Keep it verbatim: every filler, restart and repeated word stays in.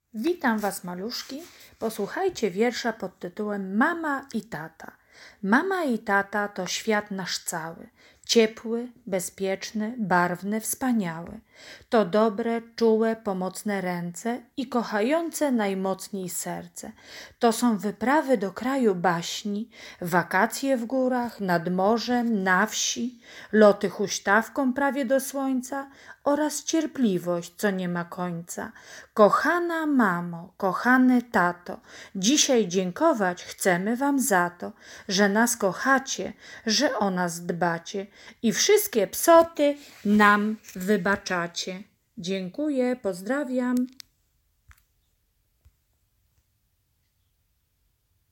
Witam Was, maluszki. Posłuchajcie wiersza pod tytułem Mama i tata. Mama i tata to świat nasz cały. Ciepły, bezpieczny, barwny, wspaniały. To dobre, czułe, pomocne ręce i kochające najmocniej serce. To są wyprawy do kraju baśni, wakacje w górach, nad morzem, na wsi, loty huśtawką prawie do słońca oraz cierpliwość, co nie ma końca. Kochana mamo, kochany tato, dzisiaj dziękować chcemy Wam za to, że nas kochacie, że o nas dbacie i wszystkie psoty nam wybaczacie. Dziękuję, pozdrawiam.